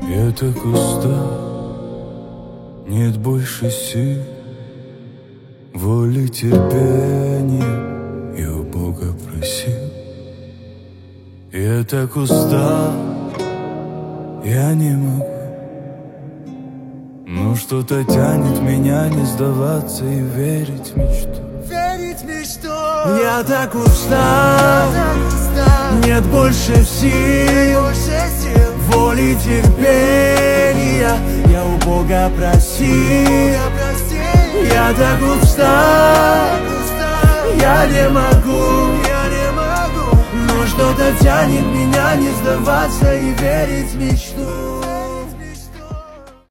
Я так устал, нет больше сил, воли, терпения я у Бога просил. Я так устал, я не могу, но что-то тянет меня не сдаваться и верить в мечту. Я так устал, нет больше сил, воли, терпения я у Бога просил. Я так устал, я не могу, но что-то тянет меня не сдаваться и верить в мечту.